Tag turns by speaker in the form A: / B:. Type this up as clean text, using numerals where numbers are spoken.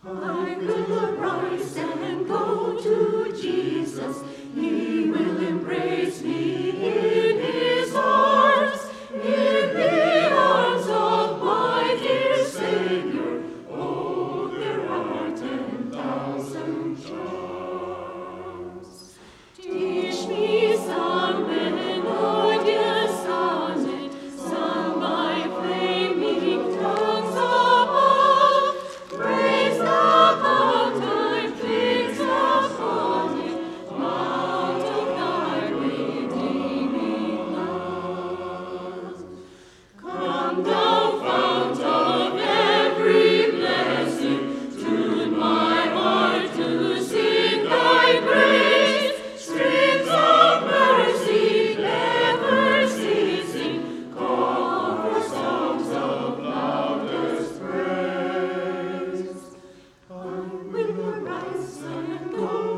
A: I will arise and go to Jesus. He will embrace me in his arms, in the arms of my dear Savior. Oh, there are 10,000 charms. Teach me some melodious sonnet, sung by flaming tongues above. Praise the mountain, fix upon it, mount of thy redeeming love. Come, thou fount of every blessing, tune my heart to sing thy praise. Streams of mercy never ceasing, call for songs of loudest praise. I will arise and go